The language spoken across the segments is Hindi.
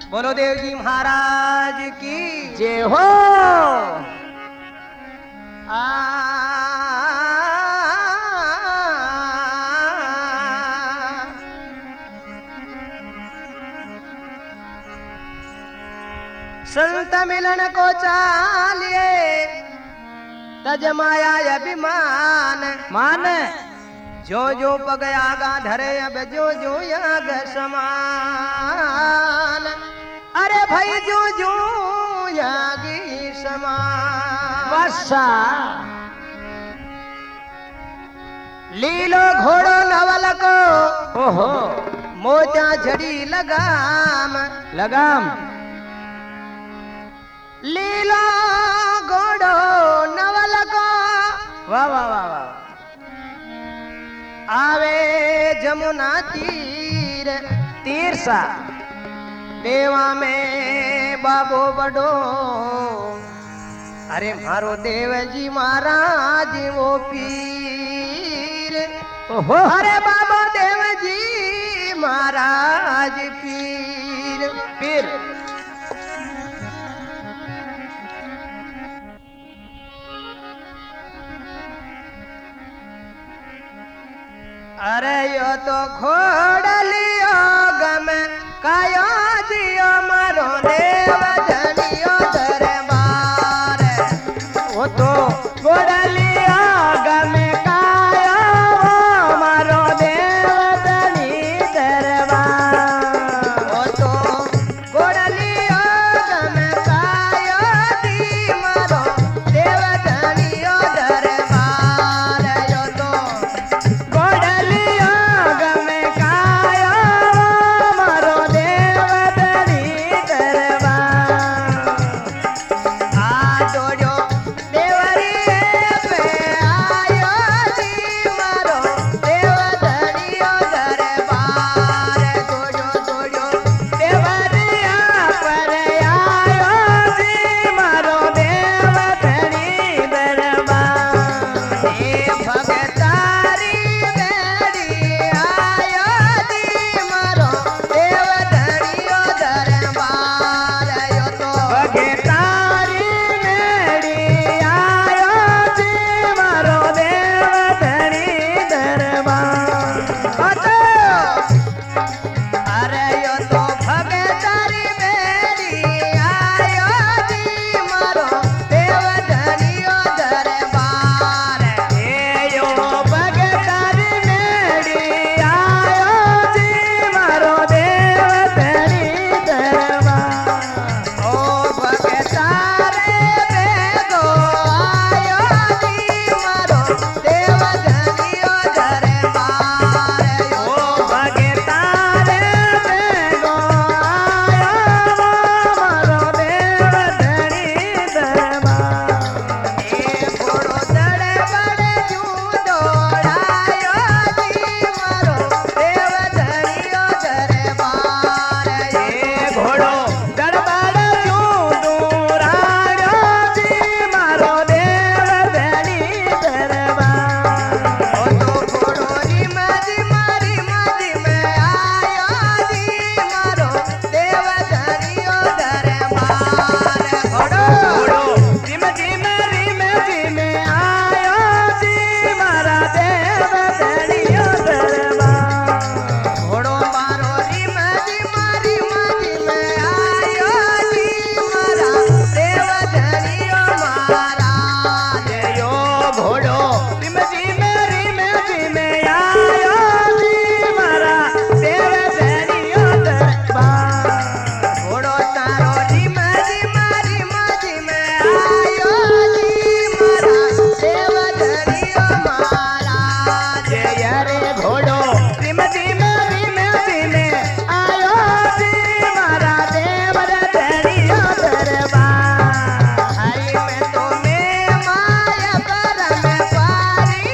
बोलो देव जी महाराज की जय हो। संत मिलन को चालिए तज माया अभिमान मान जो जो पग आगा धरे अब जो जो याग समान। अरे भाई जो जो यागी समान। वर्षा लीलो घोड़ो नवल को ओहो मोजा झड़ी लगाम। लगाम लीलो घोड़ो नवल को वाह वाह वाह वाह आवे जमुना तीर तीर सा देवा में बाबो बड़ो। अरे मारो देव जी महाराज वो पीर। ओहो अरे बाबा देव जी महाराज पीर पीर अरे यो तो घोड़लियो गम कायो दियो मारो देव धनियो दरबार। वो तो गोड़लिया गमे काया मारो देव धनी दरबार। वो तो घोड़लियो गम कायो दी मारो देव धनियो दरबार। यो तो गोड़लिया गमे काया मारो देव धनी दरबार। आ जोड़ो देवरी पे आयो जी मारो देव धनियो दरबार। जोड़ो जोड़ो देवरिया पर आयो जी मारो देव धनी दरबार। हे भगतारी बेड़ी आयो जी मारो देव धनियो दरबार। यो तो भगतारी मेरी आयो जी मारो देव धनी दरबार। अरे यो तो भगतारी बेड़ी आयो जी मारो देव धनियो दरबार। ए यो भगतारी मेरी आयो जी मारो देव धनी दरबार। ओ भगतारे बेगो आयो जी मारो देव धनियो दरबार। यो ओ भगतारे बेगो आयो मारो देव धनी दरबार। ए घोड़ो दड़े बड़े जू दौड़ायो जी मारो देव धनियो दरबार। ए घोड़ो गड़बड़ क्यों दूर आयो जी मारो देव धनी दरबार। ओ तो घोड़ो रिम मारी मदी में आयो जी मारो देव धनियो दरबार। घोड़ो घोड़ो रिम रिम आयो जी मारा देव धनियो दरबार। घोड़ो मारो रिम मारी मदी में आयो जी मारा देव धनियो महाराज। यो घोड़ो रिम रिम आयो जी मारा देव धनियो दरबार। घोड़ो तारो रिम मारी मदी में आयो जी मारा देव धनियो महाराज। जय रे घोड़ो रिम रिम आयो जी मारा देव धनियो दरबार। हरि में तो मैं माया पर में पारी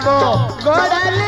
ಬಾಬು ಗೋಡಲ